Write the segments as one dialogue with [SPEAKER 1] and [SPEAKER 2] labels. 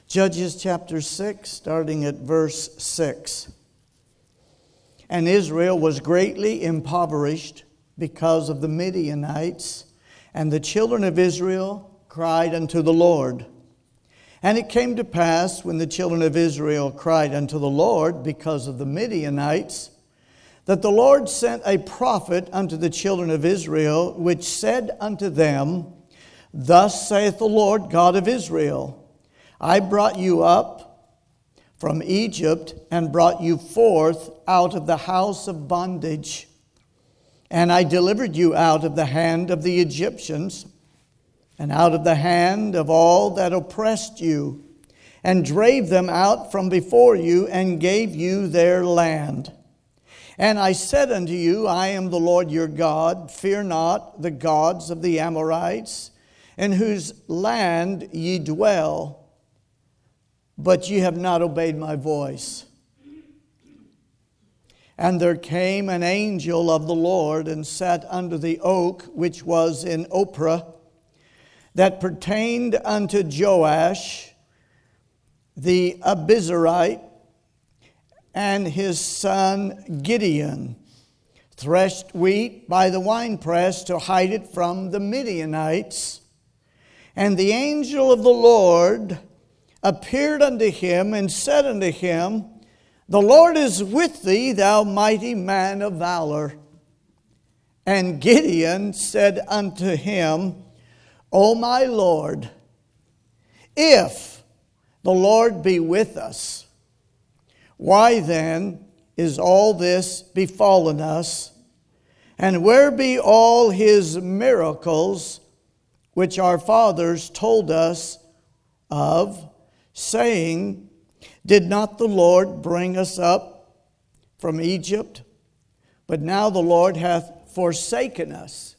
[SPEAKER 1] Judges chapter 6, starting at verse 6. And Israel was greatly impoverished because of the Midianites, and the children of Israel cried unto the Lord. And it came to pass, when the children of Israel cried unto the Lord because of the Midianites, that the Lord sent a prophet unto the children of Israel, which said unto them, Thus saith the Lord God of Israel, I brought you up from Egypt, and brought you forth out of the house of bondage. And I delivered you out of the hand of the Egyptians, and out of the hand of all that oppressed you, and drave them out from before you, and gave you their land. And I said unto you, I am the Lord your God. Fear not the gods of the Amorites, in whose land ye dwell. But ye have not obeyed my voice. And there came an angel of the Lord, and sat under the oak which was in Ophrah, that pertained unto Joash the Abiezrite, and his son Gideon threshed wheat by the winepress to hide it from the Midianites. And the angel of the Lord appeared unto him, and said unto him, The Lord is with thee, thou mighty man of valor. And Gideon said unto him, O my Lord, if the Lord be with us, why then is all this befallen us? And where be all his miracles which our fathers told us of, saying, Did not the Lord bring us up from Egypt? But now the Lord hath forsaken us.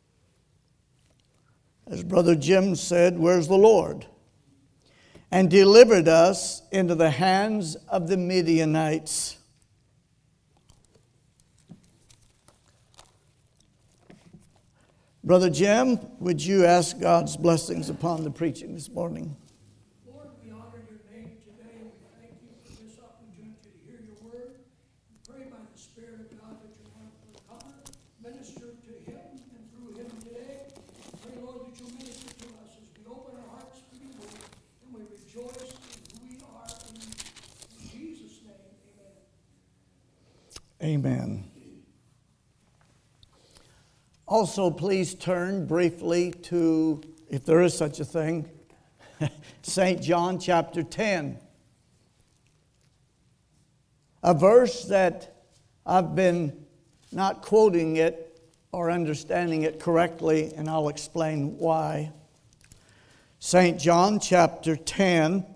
[SPEAKER 1] As Brother Jim said, where's the Lord? And delivered us into the hands of the Midianites. Brother Jim, would you ask God's blessings upon the preaching this morning?
[SPEAKER 2] Lord, we honor your name today, and we thank you for this opportunity to hear your word. We pray by the Spirit of God that your wonderful come, minister to him and through him today. Pray, Lord, that you'll minister to us as we open our hearts to your word, and we rejoice in who we are. In Jesus' name, amen.
[SPEAKER 1] Amen. Also, please turn briefly to, if there is such a thing, St. John chapter 10. A verse that I've been not quoting it or understanding it correctly, and I'll explain why. St. John chapter 10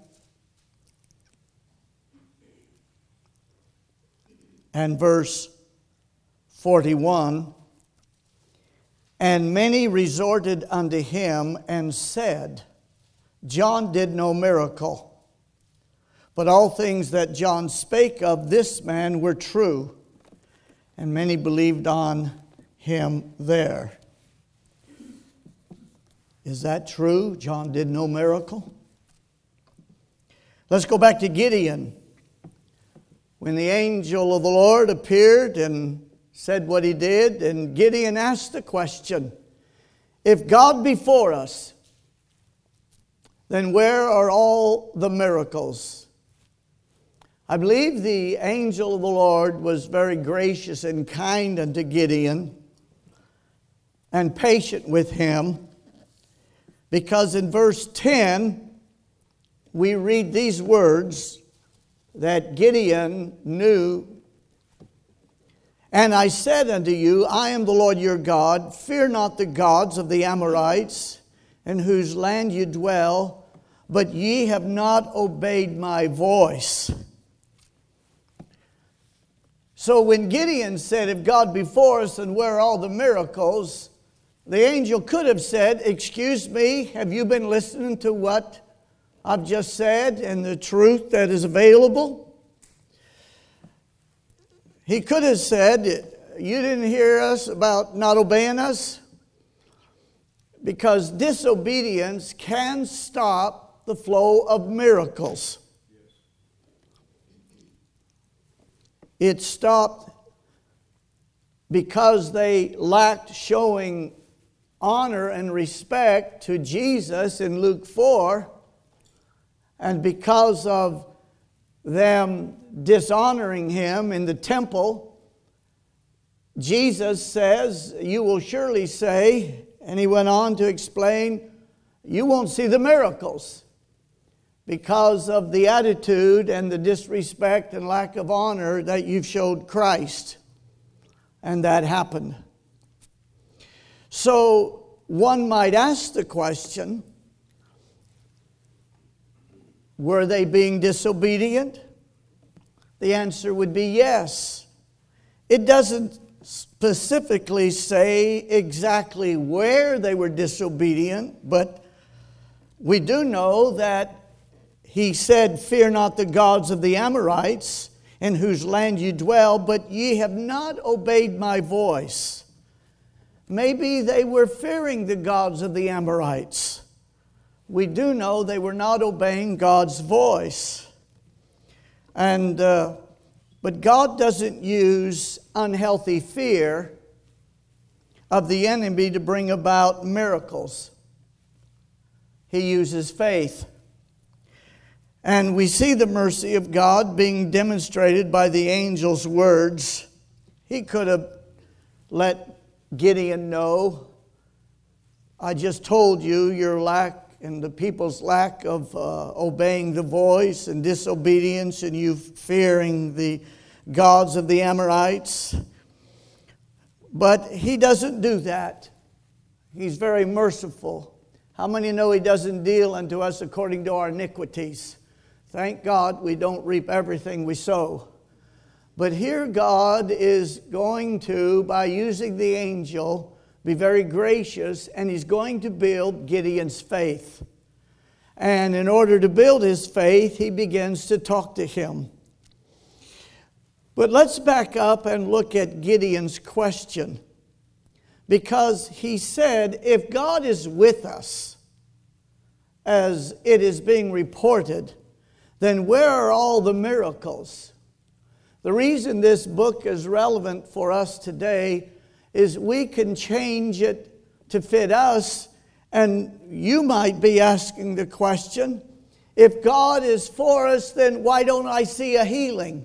[SPEAKER 1] and verse 41. And many resorted unto him and said, John did no miracle, but all things that John spake of this man were true. And many believed on him there. Is that true? John did no miracle? Let's go back to Gideon. When the angel of the Lord appeared and said what he did, and Gideon asked the question, if God be for us, then where are all the miracles? I believe the angel of the Lord was very gracious and kind unto Gideon and patient with him, because in verse 10 we read these words that Gideon knew. And I said unto you, I am the Lord your God. Fear not the gods of the Amorites, in whose land you dwell, but ye have not obeyed my voice. So when Gideon said, if God be for us, then where are all the miracles? The angel could have said, excuse me, have you been listening to what I've just said and the truth that is available? He could have said, you didn't hear us about not obeying us? Because disobedience can stop the flow of miracles. It stopped because they lacked showing honor and respect to Jesus in Luke 4, and because of them dishonoring him in the temple, Jesus says, "You will surely say," and he went on to explain, "you won't see the miracles because of the attitude and the disrespect and lack of honor that you've showed Christ." And that happened. So one might ask the question, were they being disobedient? The answer would be yes. It doesn't specifically say exactly where they were disobedient, but we do know that he said, "Fear not the gods of the Amorites, in whose land you dwell, but ye have not obeyed my voice." Maybe they were fearing the gods of the Amorites. We do know they were not obeying God's voice. But God doesn't use unhealthy fear of the enemy to bring about miracles. He uses faith. And we see the mercy of God being demonstrated by the angel's words. He could have let Gideon know, "I just told you your lack and the people's lack of obeying the voice and disobedience, and you fearing the gods of the Amorites." But he doesn't do that. He's very merciful. How many know he doesn't deal unto us according to our iniquities? Thank God we don't reap everything we sow. But here God is going to, by using the angel, be very gracious, and he's going to build Gideon's faith. And in order to build his faith, he begins to talk to him. But let's back up and look at Gideon's question. Because he said, if God is with us, as it is being reported, then where are all the miracles? The reason this book is relevant for us today is we can change it to fit us, and you might be asking the question, if God is for us, then why don't I see a healing?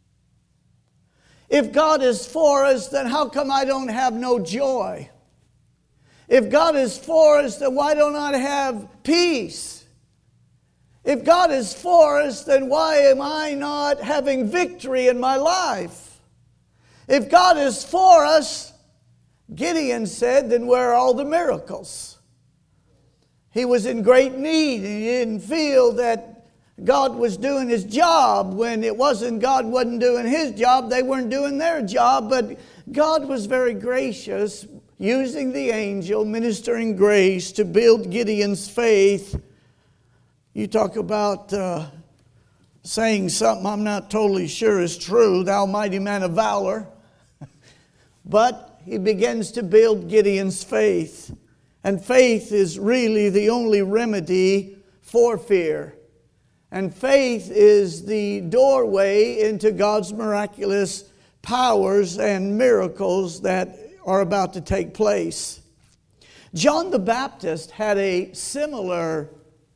[SPEAKER 1] If God is for us, then how come I don't have no joy? If God is for us, then why don't I have peace? If God is for us, then why am I not having victory in my life? If God is for us, Gideon said, then where are all the miracles? He was in great need, and he didn't feel that God was doing his job. When it wasn't God wasn't doing his job, they weren't doing their job. But God was very gracious, using the angel, ministering grace to build Gideon's faith. You talk about saying something I'm not totally sure is true, thou mighty man of valor. But he begins to build Gideon's faith. And faith is really the only remedy for fear. And faith is the doorway into God's miraculous powers and miracles that are about to take place. John the Baptist had a similar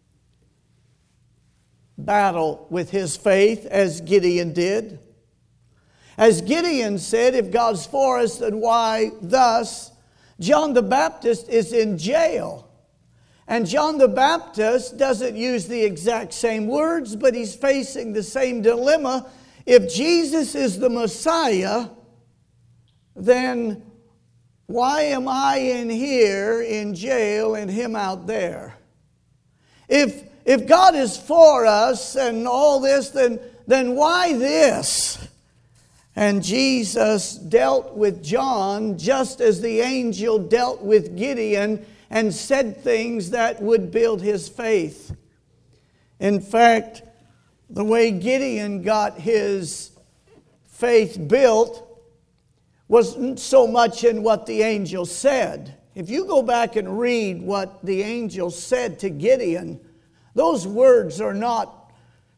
[SPEAKER 1] battle with his faith as Gideon did. As Gideon said, if God's for us, then why thus? John the Baptist is in jail. And John the Baptist doesn't use the exact same words, but he's facing the same dilemma. If Jesus is the Messiah, then why am I in here in jail and him out there? If God is for us and all this, then why this? And Jesus dealt with John just as the angel dealt with Gideon and said things that would build his faith. In fact, the way Gideon got his faith built wasn't so much in what the angel said. If you go back and read what the angel said to Gideon, Those words are not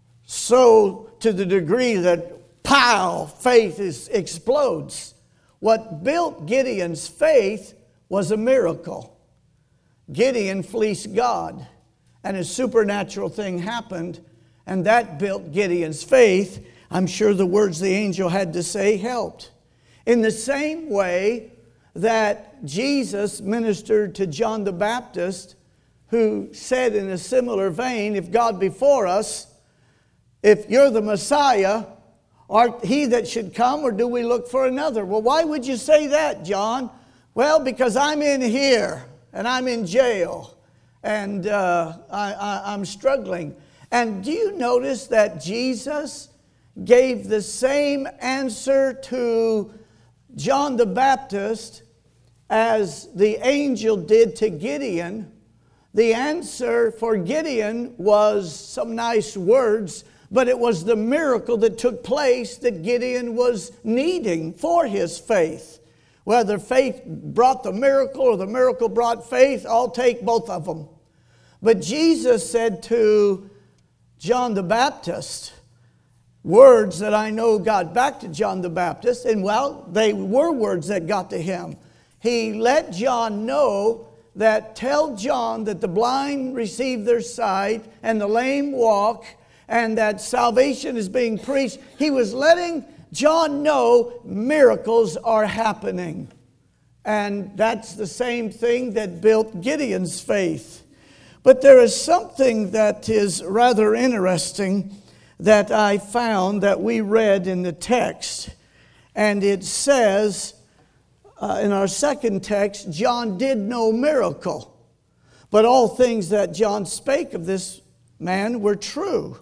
[SPEAKER 1] so to the degree that, pow, faith explodes. What built Gideon's faith was a miracle. Gideon fleeced God, and a supernatural thing happened, and that built Gideon's faith. I'm sure the words the angel had to say helped. In the same way that Jesus ministered to John the Baptist, who said in a similar vein, if God be for us, if you're the Messiah, art he that should come, or do we look for another? Well, why would you say that, John? Well, because I'm in here, and I'm in jail, and I'm struggling. And do you notice that Jesus gave the same answer to John the Baptist as the angel did to Gideon? The answer for Gideon was some nice words, but it was the miracle that took place that Gideon was needing for his faith. Whether faith brought the miracle or the miracle brought faith, I'll take both of them. But Jesus said to John the Baptist words that I know got back to John the Baptist, and well, they were words that got to him. He let John know that, tell John that the blind receive their sight and the lame walk, and that salvation is being preached. He was letting John know miracles are happening. And that's the same thing that built Gideon's faith. But there is something that is rather interesting that I found that we read in the text. And it says in our second text, John did no miracle, but all things that John spake of this man were true.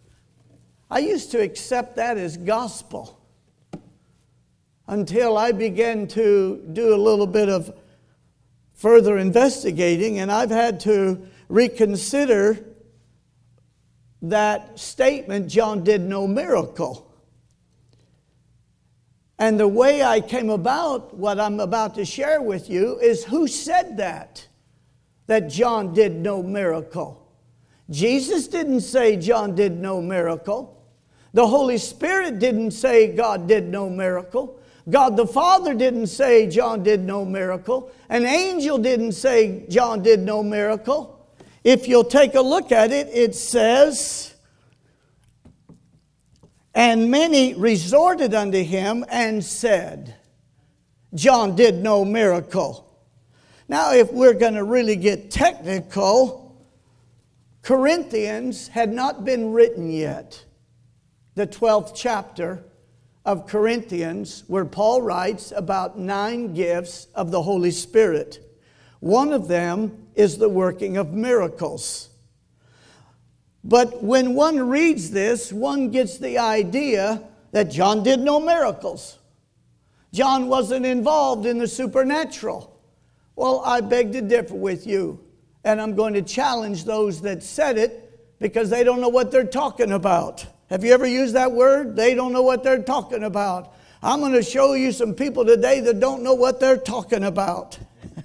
[SPEAKER 1] I used to accept that as gospel until I began to do a little bit of further investigating, and I've had to reconsider that statement, John did no miracle. And the way I came about what I'm about to share with you is who said that John did no miracle. Jesus didn't say John did no miracle. The Holy Spirit didn't say God did no miracle. God the Father didn't say John did no miracle. An angel didn't say John did no miracle. If you'll take a look at it, it says, and many resorted unto him and said, John did no miracle. Now, if we're going to really get technical, Corinthians had not been written yet. The 12th chapter of Corinthians, where Paul writes about 9 gifts of the Holy Spirit. One of them is the working of miracles. But when one reads this, one gets the idea that John did no miracles. John wasn't involved in the supernatural. Well, I beg to differ with you. And I'm going to challenge those that said it because they don't know what they're talking about. Have you ever used that word? They don't know what they're talking about. I'm going to show you some people today that don't know what they're talking about.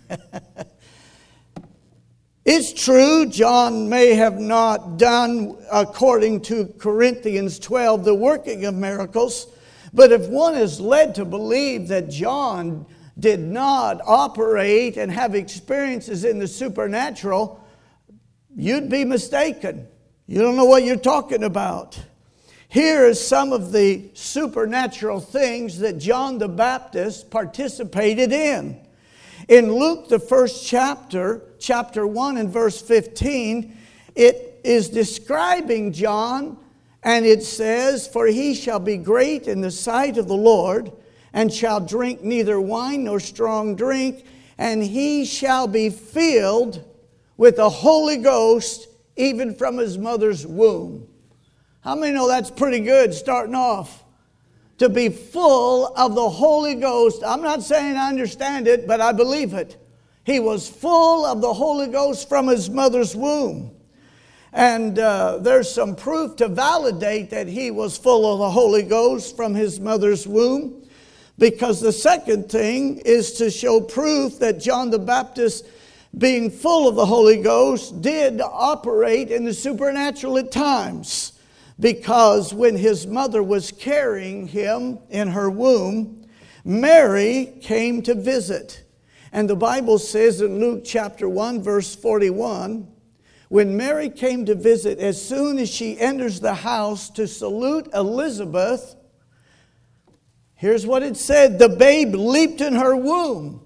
[SPEAKER 1] It's true, John may have not done, according to Corinthians 12, the working of miracles. But if one is led to believe that John did not operate and have experiences in the supernatural, you'd be mistaken. You don't know what you're talking about. Here is some of the supernatural things that John the Baptist participated in. In Luke, the first chapter 1 and verse 15, it is describing John, and it says, for he shall be great in the sight of the Lord, and shall drink neither wine nor strong drink, and he shall be filled with the Holy Ghost, even from his mother's womb. How many know that's pretty good starting off? To be full of the Holy Ghost. I'm not saying I understand it, but I believe it. He was full of the Holy Ghost from his mother's womb. And there's some proof to validate that he was full of the Holy Ghost from his mother's womb. Because the second thing is to show proof that John the Baptist being full of the Holy Ghost, did operate in the supernatural at times, because when his mother was carrying him in her womb, Mary came to visit. And the Bible says in Luke chapter 1, verse 41, when Mary came to visit, as soon as she enters the house to salute Elizabeth, here's what it said: the babe leaped in her womb.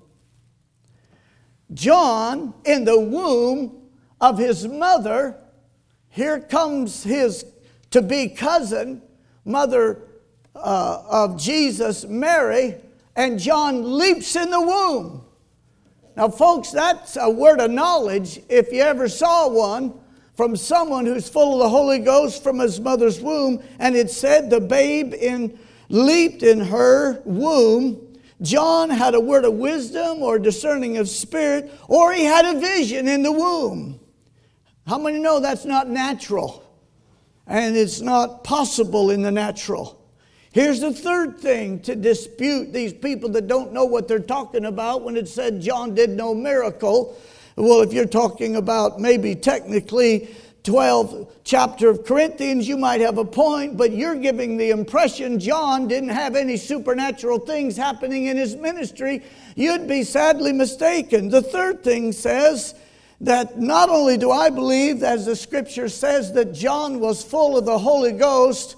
[SPEAKER 1] John, in the womb of his mother, here comes his to-be cousin, mother of Jesus, Mary, and John leaps in the womb. Now, folks, that's a word of knowledge if you ever saw one from someone who's full of the Holy Ghost from his mother's womb. And it said the babe leaped in her womb. John had a word of wisdom or discerning of spirit, or he had a vision in the womb. How many know that's not natural? And it's not possible in the natural. Here's the third thing to dispute these people that don't know what they're talking about when it said John did no miracle. Well, if you're talking about maybe technically 12th chapter of Corinthians, you might have a point, but you're giving the impression John didn't have any supernatural things happening in his ministry. You'd be sadly mistaken. The third thing says that not only do I believe, as the scripture says, that John was full of the Holy Ghost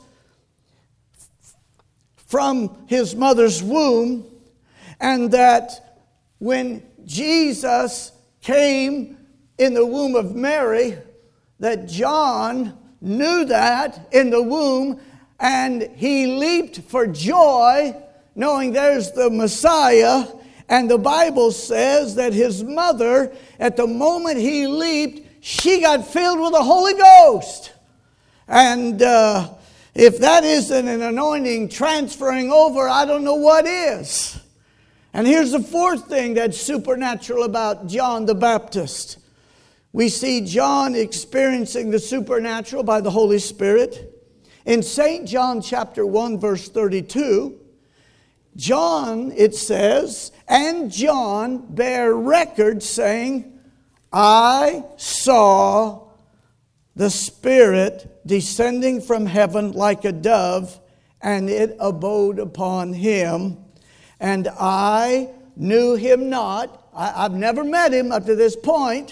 [SPEAKER 1] from his mother's womb, and that when Jesus came in the womb of Mary, that John knew that in the womb, and he leaped for joy, knowing there's the Messiah. And the Bible says that his mother, at the moment he leaped, she got filled with the Holy Ghost. And if that isn't an anointing transferring over, I don't know what is. And here's the fourth thing that's supernatural about John the Baptist. We see John experiencing the supernatural by the Holy Spirit. In St. John chapter 1, verse 32, John, it says, and John bare record, saying, I saw the Spirit descending from heaven like a dove, and it abode upon him. And I knew him not. I've never met him up to this point.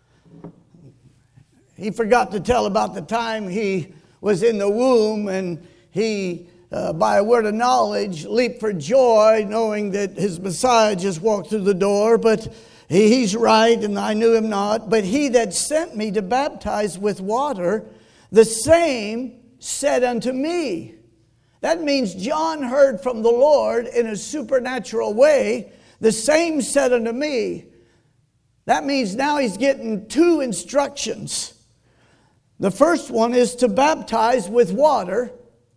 [SPEAKER 1] He forgot to tell about the time he was in the womb, and he, by a word of knowledge, leaped for joy, knowing that his Messiah just walked through the door. But he's right, and I knew him not. But he that sent me to baptize with water, the same said unto me. That means John heard from the Lord in a supernatural way. The same said unto me. That means now he's getting two instructions. The first one is to baptize with water.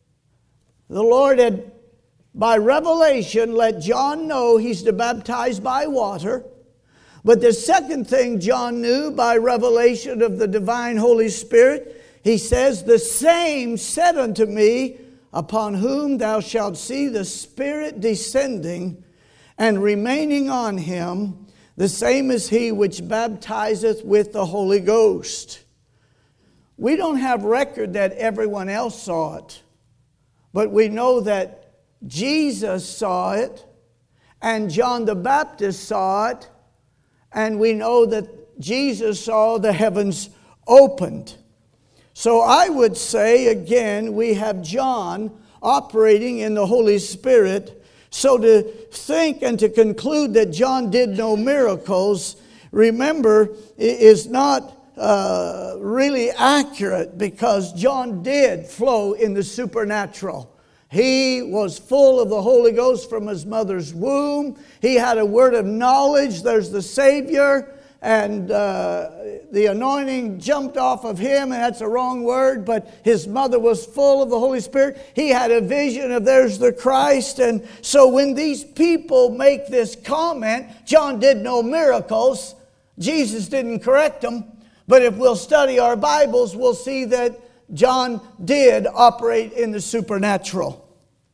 [SPEAKER 1] The Lord had, by revelation, let John know he's to baptize by water. But the second thing John knew by revelation of the divine Holy Spirit, he says, the same said unto me, upon whom thou shalt see the Spirit descending and remaining on him, the same is he which baptizeth with the Holy Ghost. We don't have record that everyone else saw it, but we know that Jesus saw it, and John the Baptist saw it, and we know that Jesus saw the heavens opened. So I would say, again, we have John operating in the Holy Spirit. So to think and to conclude that John did no miracles, remember, is not really accurate, because John did flow in the supernatural. He was full of the Holy Ghost from his mother's womb. He had a word of knowledge. There's the Savior. And the anointing jumped off of him, and that's a wrong word, but his mother was full of the Holy Spirit. He had a vision of there's the Christ. And so when these people make this comment, John did no miracles, Jesus didn't correct them. But if we'll study our Bibles, we'll see that John did operate in the supernatural.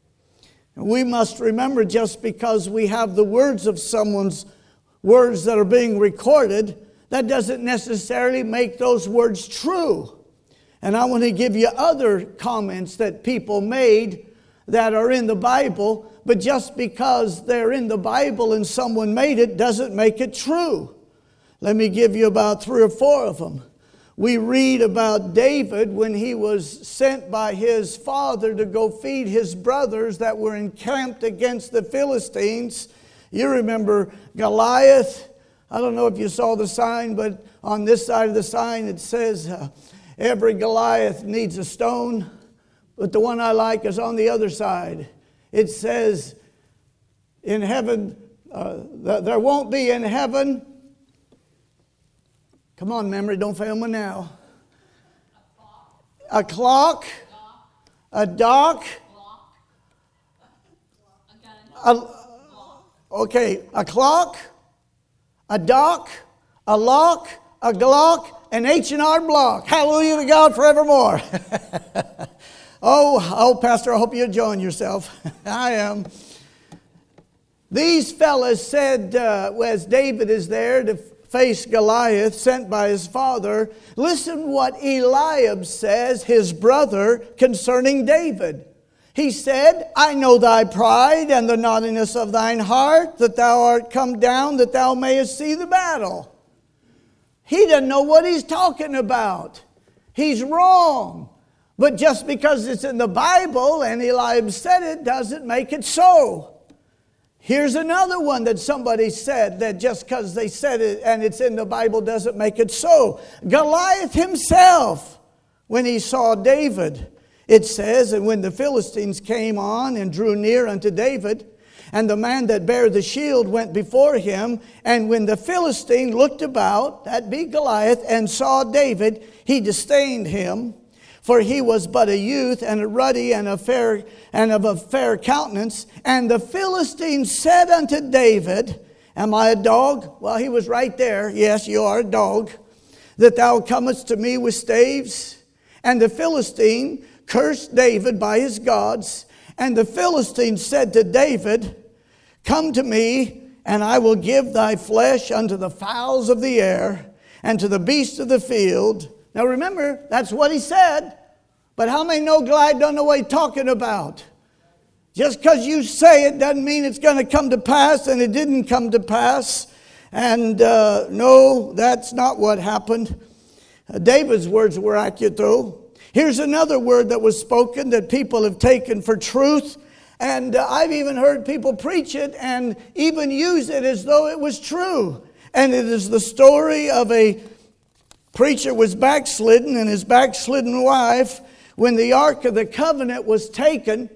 [SPEAKER 1] We must remember, just because we have the words of someone's words that are being recorded, that doesn't necessarily make those words true. And I want to give you other comments that people made that are in the Bible, but just because they're in the Bible and someone made it doesn't make it true. Let me give you about 3 or 4 of them. We read about David when he was sent by his father to go feed his brothers that were encamped against the Philistines. You remember Goliath. I don't know if you saw the sign, but on this side of the sign it says, every Goliath needs a stone. But the one I like is on the other side. It says, in heaven, there won't be in heaven. Come on, memory, don't fail me now. A clock. A dock. Okay, a clock, a dock, a lock, a Glock, an H&R Block. Hallelujah to God forevermore. Oh, Pastor, I hope you're enjoying yourself. I am. These fellas said, as David is there to face Goliath, sent by his father, listen what Eliab says, his brother, concerning David. He said, I know thy pride and the naughtiness of thine heart, that thou art come down, that thou mayest see the battle. He doesn't know what he's talking about. He's wrong. But just because it's in the Bible and Eliab said it, doesn't make it so. Here's another one that somebody said, that just because they said it and it's in the Bible doesn't make it so. Goliath himself, when he saw David, it says, and when the Philistines came on and drew near unto David, and the man that bare the shield went before him, and when the Philistine looked about, that be Goliath, and saw David, he disdained him, for he was but a youth, and a ruddy, and of a fair countenance. And the Philistine said unto David, am I a dog? Well, he was right there. Yes, you are a dog, that thou comest to me with staves. And the Philistine cursed David by his gods. And the Philistine said to David, come to me, and I will give thy flesh unto the fowls of the air, and to the beasts of the field. Now remember, that's what he said. But how many know Goliath don't know what he's talking about? Just because you say it doesn't mean it's going to come to pass, and it didn't come to pass. And no, that's not what happened. David's words were accurate though. Here's another word that was spoken that people have taken for truth. And I've even heard people preach it and even use it as though it was true. And it is the story of a preacher was backslidden, and his backslidden wife, when the Ark of the Covenant was taken,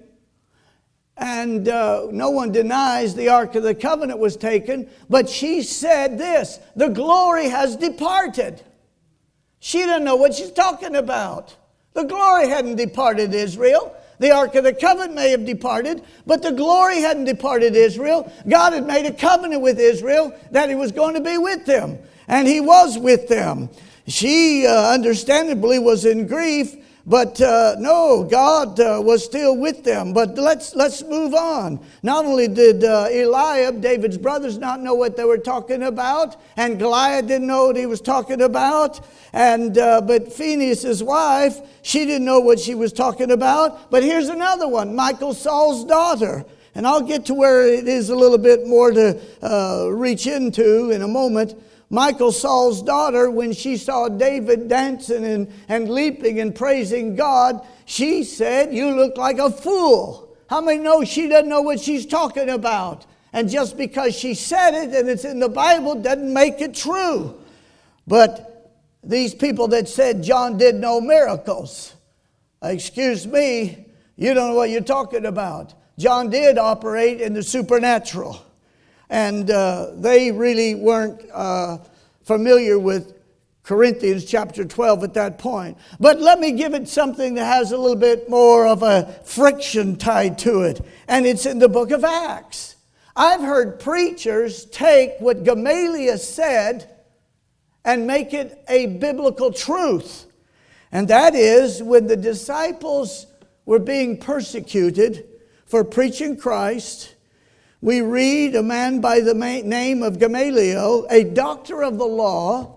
[SPEAKER 1] and no one denies the Ark of the Covenant was taken, but she said this, the glory has departed. She didn't know what she's talking about. The glory hadn't departed Israel. The Ark of the Covenant may have departed, but the glory hadn't departed Israel. God had made a covenant with Israel that he was going to be with them, and he was with them. She understandably was in grief, but no, God was still with them. But let's move on. Not only did Eliab, David's brothers, not know what they were talking about, and Goliath didn't know what he was talking about, and but Phinehas' wife, she didn't know what she was talking about. But here's another one, Michal, Saul's daughter. And I'll get to where it is a little bit more to reach into in a moment. Michal, Saul's daughter, when she saw David dancing and leaping and praising God, she said, you look like a fool. How many know she doesn't know what she's talking about? And just because she said it and it's in the Bible doesn't make it true. But these people that said John did no miracles, excuse me, you don't know what you're talking about. John did operate in the supernatural. And they really weren't familiar with Corinthians chapter 12 at that point. But let me give it something that has a little bit more of a friction tied to it. And it's in the book of Acts. I've heard preachers take what Gamaliel said and make it a biblical truth. And that is, when the disciples were being persecuted for preaching Christ, we read a man by the name of Gamaliel, a doctor of the law,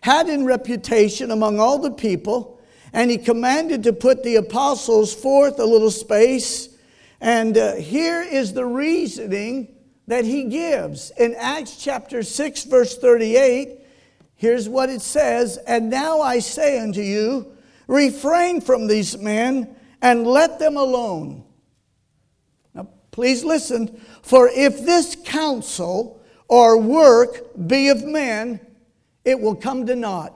[SPEAKER 1] had in reputation among all the people, and he commanded to put the apostles forth a little space. And here is the reasoning that he gives. In Acts chapter 6, verse 38, here's what it says, "And now I say unto you, refrain from these men, and let them alone." Now, please listen. "For if this counsel or work be of men, it will come to naught."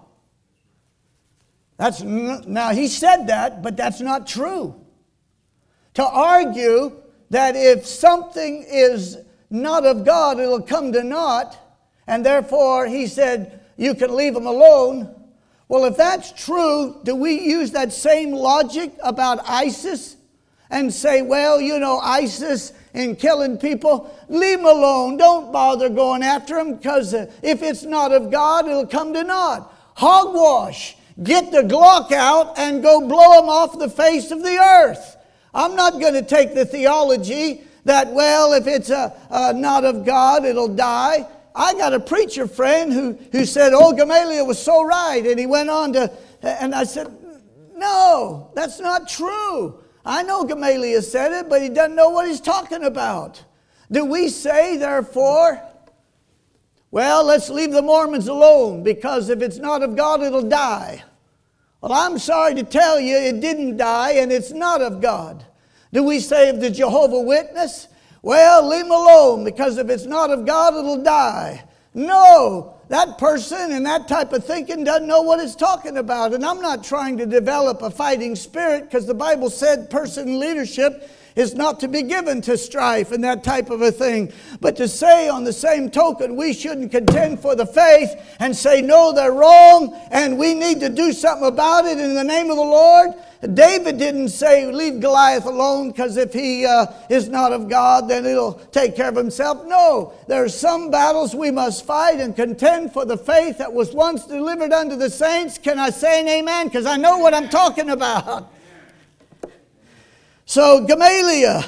[SPEAKER 1] Now, he said that, but that's not true. To argue that if something is not of God, it'll come to naught, and therefore he said, you can leave them alone. Well, if that's true, do we use that same logic about ISIS and say, well, you know, ISIS and killing people, leave them alone. Don't bother going after them, because if it's not of God, it'll come to naught. Hogwash. Get the Glock out and go blow them off the face of the earth. I'm not going to take the theology that, well, if it's not of God, it'll die. I got a preacher friend who said, oh, Gamaliel was so right. And he went on to, and I said, no, that's not true. I know Gamaliel said it, but he doesn't know what he's talking about. Do we say, therefore, well, let's leave the Mormons alone, because if it's not of God, it'll die? Well, I'm sorry to tell you, it didn't die, and it's not of God. Do we say of the Jehovah's Witness, well, leave them alone, because if it's not of God, it'll die? No, that person and that type of thinking doesn't know what it's talking about. And I'm not trying to develop a fighting spirit, because the Bible said person leadership is not to be given to strife and that type of a thing. But to say on the same token we shouldn't contend for the faith and say, no, they're wrong and we need to do something about it in the name of the Lord. David didn't say leave Goliath alone, because if he is not of God, then he'll take care of himself. No, there are some battles we must fight and contend for the faith that was once delivered unto the saints. Can I say an amen? Because I know what I'm talking about. So Gamaliel,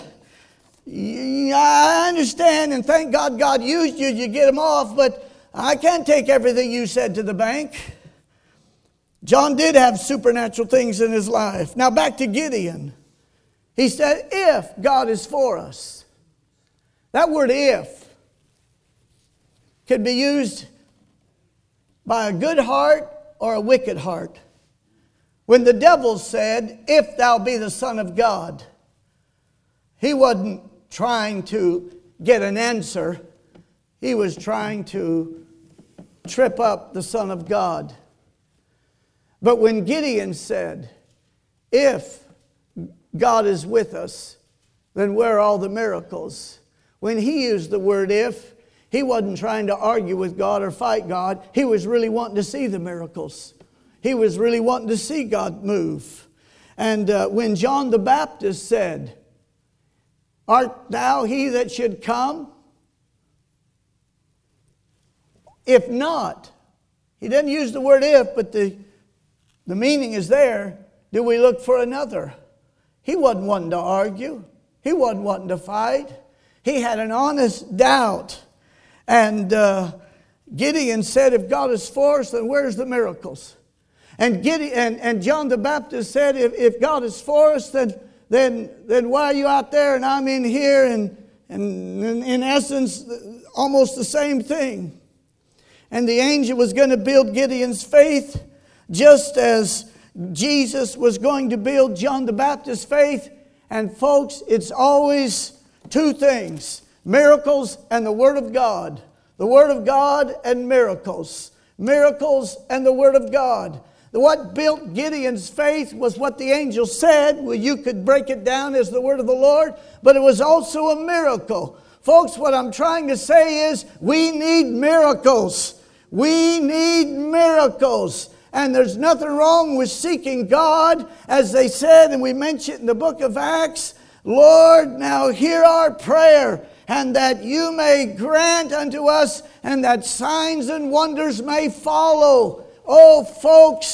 [SPEAKER 1] I understand and thank God God used you to get them off, but I can't take everything you said to the bank. John did have supernatural things in his life. Now back to Gideon. He said, if God is for us. That word if could be used by a good heart or a wicked heart. When the devil said, if thou be the Son of God, he wasn't trying to get an answer. He was trying to trip up the Son of God. But when Gideon said, if God is with us, then where are all the miracles? When he used the word if, he wasn't trying to argue with God or fight God. He was really wanting to see the miracles. He was really wanting to see God move. And when John the Baptist said, art thou he that should come? If not, he didn't use the word if, but the meaning is there. Do we look for another? He wasn't wanting to argue. He wasn't wanting to fight. He had an honest doubt. And Gideon said, if God is for us, then where's the miracles? And John the Baptist said, if God is for us, then why are you out there and I'm in here? And in essence, almost the same thing. And the angel was going to build Gideon's faith, just as Jesus was going to build John the Baptist's faith. And folks, it's always two things: miracles and the Word of God. The Word of God and miracles. Miracles and the Word of God. What built Gideon's faith was what the angel said. Well, you could break it down as the Word of the Lord, but it was also a miracle. Folks, what I'm trying to say is we need miracles. We need miracles. And there's nothing wrong with seeking God, as they said, and we mentioned in the book of Acts, Lord, now hear our prayer, and that you may grant unto us, and that signs and wonders may follow. Oh, folks,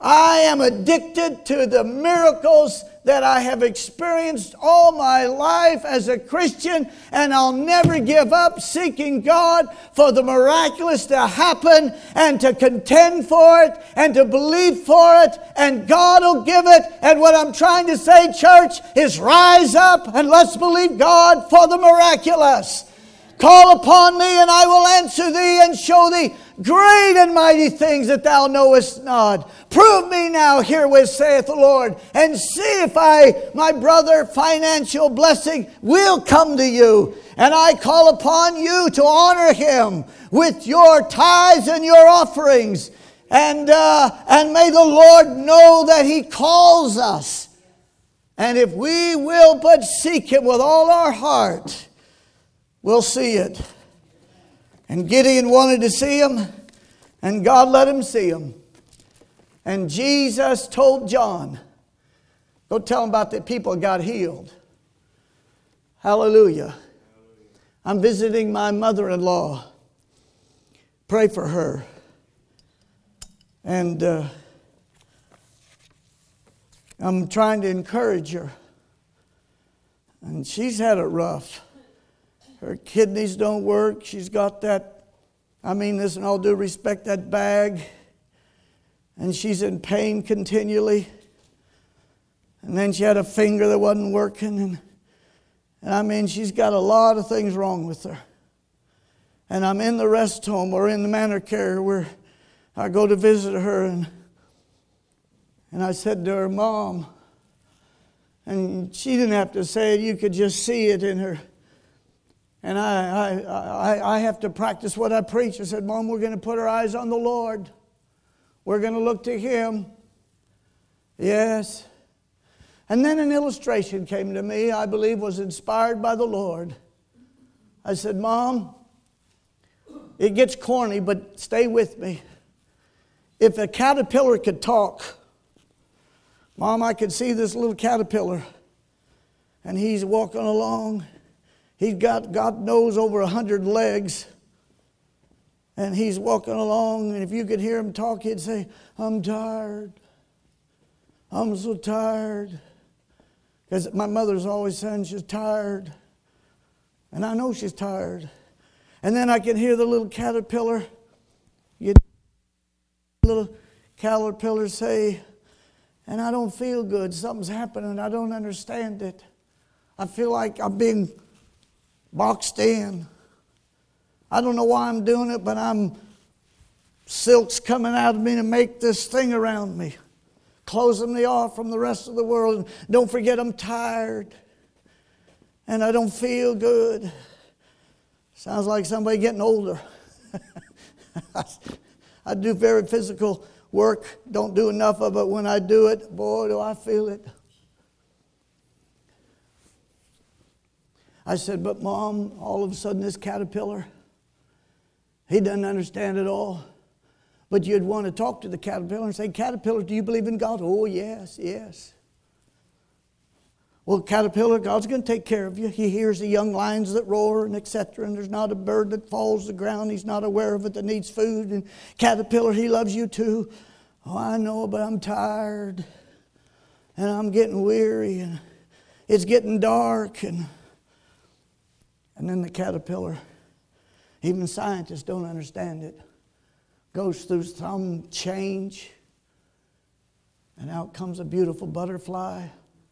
[SPEAKER 1] I am addicted to the miracles that I have experienced all my life as a Christian, and I'll never give up seeking God for the miraculous to happen and to contend for it and to believe for it, and God will give it. And what I'm trying to say, church, is rise up and let's believe God for the miraculous. Call upon me and I will answer thee and show thee great and mighty things that thou knowest not. Prove me now herewith, saith the Lord, and see if my brother, financial blessing will come to you. And I call upon you to honor him with your tithes and your offerings. And may the Lord know that he calls us. And if we will but seek him with all our heart, we'll see it. And Gideon wanted to see him, and God let him see him. And Jesus told John, go tell him about the people got healed. Hallelujah. I'm visiting my mother-in-law. Pray for her. And I'm trying to encourage her. And she's had it rough. Her kidneys don't work. She's got that, I mean this in all due respect, that bag. And she's in pain continually. And then she had a finger that wasn't working. And I mean, she's got a lot of things wrong with her. And I'm in the rest home or in the manor care where I go to visit her. And I said to her, Mom, and she didn't have to say it, you could just see it in her. And I have to practice what I preach. I said, Mom, we're going to put our eyes on the Lord. We're going to look to him. Yes. And then an illustration came to me, I believe was inspired by the Lord. I said, Mom, it gets corny, but stay with me. If a caterpillar could talk, Mom, I could see this little caterpillar. And he's walking along. He's got, God knows, over 100 legs. And he's walking along, and if you could hear him talk, he'd say, I'm tired. I'm so tired. Because my mother's always saying she's tired. And I know she's tired. And then I can hear the little caterpillar. Little caterpillar say, and I don't feel good. Something's happening. I don't understand it. I feel like I'm being boxed in. I don't know why I'm doing it, but silk's coming out of me to make this thing around me, closing me off from the rest of the world. Don't forget I'm tired, and I don't feel good. Sounds like somebody getting older. I do very physical work, don't do enough of it. When I do it, boy, do I feel it. I said, but Mom, all of a sudden this caterpillar, he doesn't understand it all. But you'd want to talk to the caterpillar and say, Caterpillar, do you believe in God? Oh, yes, yes. Well, caterpillar, God's going to take care of you. He hears the young lions that roar and etc. And there's not a bird that falls to the ground he's not aware of it that needs food. And caterpillar, he loves you too. Oh, I know, but I'm tired. And I'm getting weary. And it's getting dark. And then the caterpillar, even scientists don't understand it, goes through some change, and out comes a beautiful butterfly.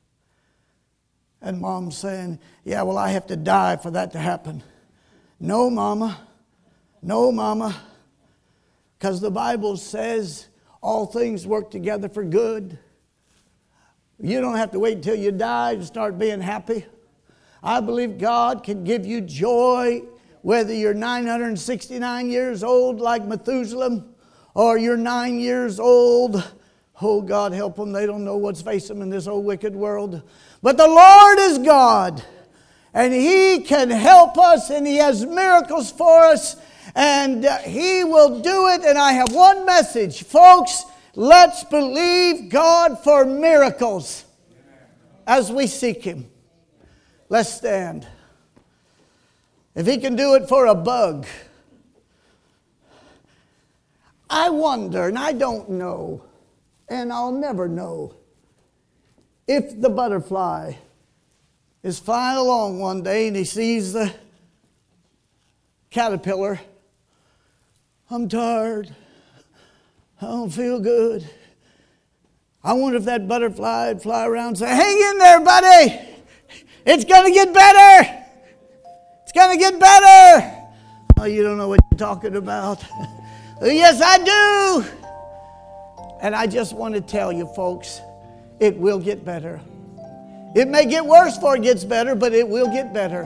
[SPEAKER 1] And Mom's saying, yeah, well, I have to die for that to happen. No, Mama. No, Mama. Because the Bible says all things work together for good. You don't have to wait until you die to start being happy. I believe God can give you joy whether you're 969 years old like Methuselah or you're 9 years old. Oh, God help them. They don't know what's facing them in this old wicked world. But the Lord is God, and He can help us, and He has miracles for us, and He will do it. And I have one message. Folks, let's believe God for miracles as we seek Him. Let's stand. If He can do it for a bug, I wonder, and I don't know, And I'll never know if the butterfly is flying along one day and he sees the caterpillar. I'm tired. I don't feel good. I wonder if that butterfly would fly around and say, hang in there, buddy. It's going to get better. It's going to get better. Oh, you don't know what you're talking about. Yes, I do. And I just want to tell you, folks, it will get better. It may get worse before it gets better, but it will get better.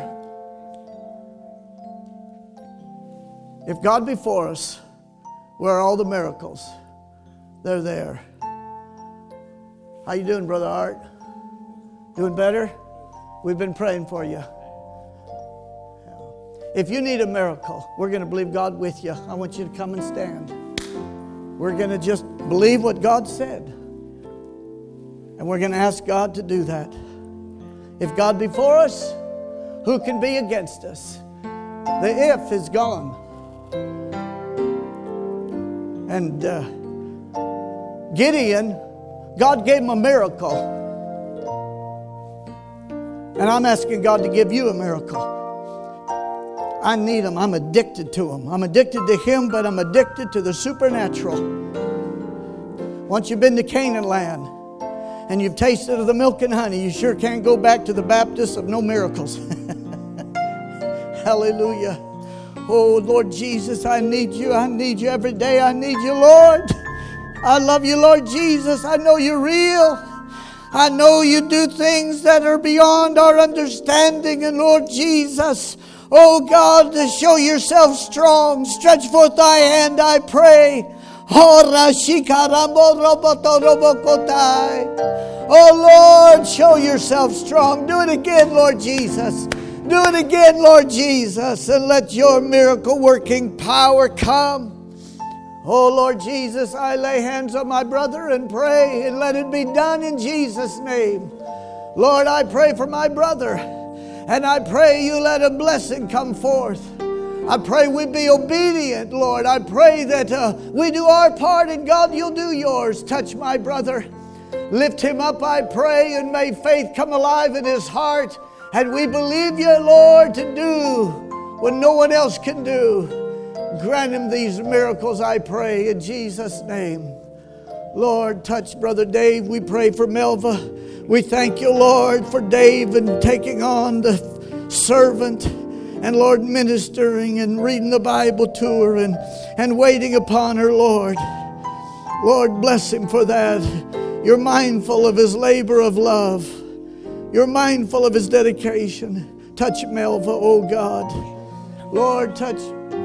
[SPEAKER 1] If God be for us, where are all the miracles? They're there. How you doing, Brother Art? Doing better? We've been praying for you. If you need a miracle, we're going to believe God with you. I want you to come and stand. We're going to just believe what God said. And we're going to ask God to do that. If God be for us, who can be against us? The if is gone. And Gideon, God gave him a miracle. And I'm asking God to give you a miracle. I need him. I'm addicted to him. I'm addicted to him, but I'm addicted to the supernatural. Once you've been to Canaan land and you've tasted of the milk and honey, you sure can't go back to the Baptist of no miracles. Hallelujah. Oh, Lord Jesus, I need you. I need you every day. I need you, Lord. I love you, Lord Jesus. I know you're real. I know you do things that are beyond our understanding. And Lord Jesus, oh God, to show yourself strong, stretch forth thy hand, I pray. Oh Lord, show yourself strong. Do it again, Lord Jesus. Do it again, Lord Jesus, and let your miracle working power come. Oh Lord Jesus, I lay hands on my brother and pray, and let it be done in Jesus' name. Lord, I pray for my brother, and I pray you let a blessing come forth. I pray we be obedient, Lord. I pray that we do our part, and God, you'll do yours. Touch my brother. Lift him up, I pray, and may faith come alive in his heart. And we believe you, Lord, to do what no one else can do. Grant him these miracles, I pray, in Jesus' name. Lord, touch Brother Dave. We pray for Melva. We thank you, Lord, for Dave and taking on the servant. And Lord, ministering and reading the Bible to her and waiting upon her, Lord. Lord, bless him for that. You're mindful of his labor of love. You're mindful of his dedication. Touch Melva, oh God. Lord, touch.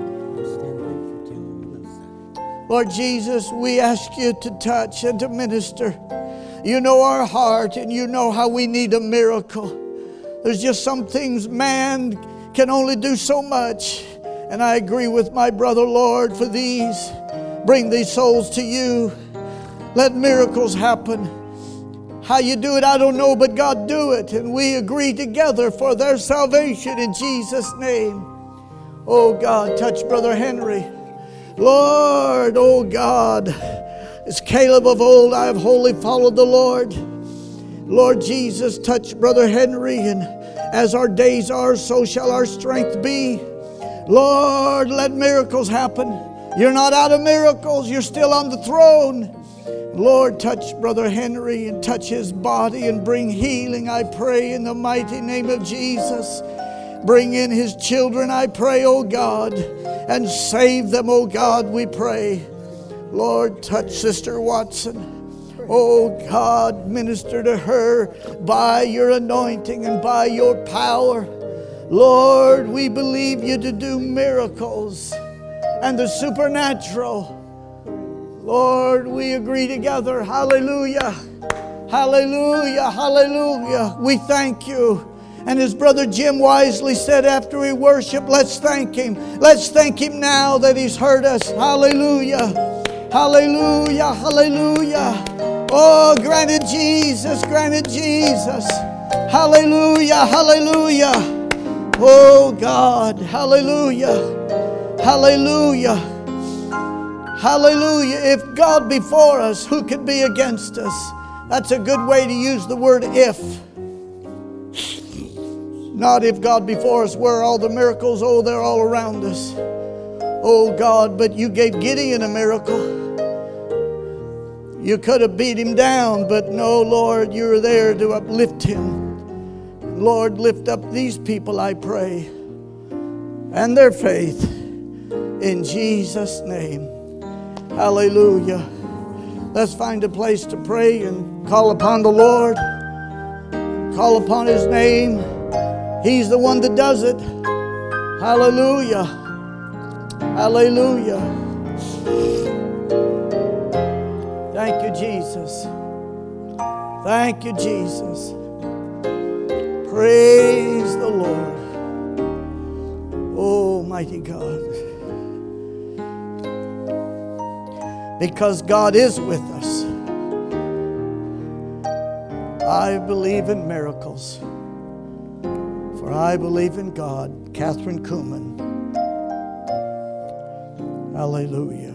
[SPEAKER 1] Lord Jesus, we ask you to touch and to minister. You know our heart and you know how we need a miracle. There's just some things man can only do so much. And I agree with my brother, Lord, for these. Bring these souls to you. Let miracles happen. How you do it, I don't know, but God do it. And we agree together for their salvation in Jesus' name. Oh God, touch Brother Henry. Lord, oh God, as Caleb of old, I have wholly followed the Lord. Lord Jesus, touch Brother Henry, and as our days are, so shall our strength be. Lord, let miracles happen. You're not out of miracles. You're still on the throne. Lord, touch Brother Henry and touch his body and bring healing, I pray, in the mighty name of Jesus. Bring in his children, I pray, oh God, and save them, oh God, we pray. Lord, touch Sister Watson. Oh God, minister to her by your anointing and by your power. Lord, we believe you to do miracles and the supernatural. Lord, we agree together. Hallelujah. Hallelujah. Hallelujah. We thank you. And as Brother Jim wisely said after we worship, let's thank him. Let's thank him now that he's heard us. Hallelujah. Hallelujah. Hallelujah. Oh, granted Jesus. Granted Jesus. Hallelujah. Hallelujah. Oh God. Hallelujah. Hallelujah. Hallelujah. If God be for us, who could be against us? That's a good way to use the word if. Not if God be for us. Where are all the miracles? Oh, they're all around us. Oh God, but you gave Gideon a miracle. You could have beat him down, but no, Lord, you were there to uplift him. Lord, lift up these people, I pray, and their faith in Jesus' name. Hallelujah. Let's find a place to pray and call upon the Lord. Call upon His name. He's the one that does it. Hallelujah. Hallelujah. Thank you, Jesus. Thank you, Jesus. Praise the Lord. Oh, mighty God. Because God is with us, I believe in miracles. For I believe in God. Catherine Kuhlman. Hallelujah.